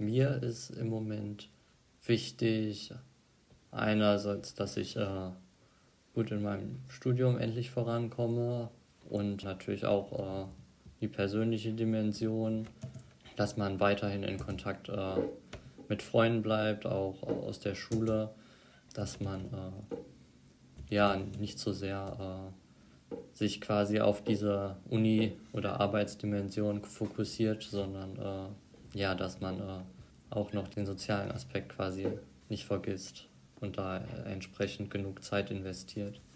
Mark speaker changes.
Speaker 1: Mir ist im Moment wichtig, einerseits, dass ich gut in meinem Studium endlich vorankomme und natürlich auch die persönliche Dimension, dass man weiterhin in Kontakt mit Freunden bleibt, auch aus der Schule, dass man nicht so sehr sich quasi auf diese Uni- oder Arbeitsdimension fokussiert, sondern dass man auch noch den sozialen Aspekt quasi nicht vergisst und da entsprechend genug Zeit investiert.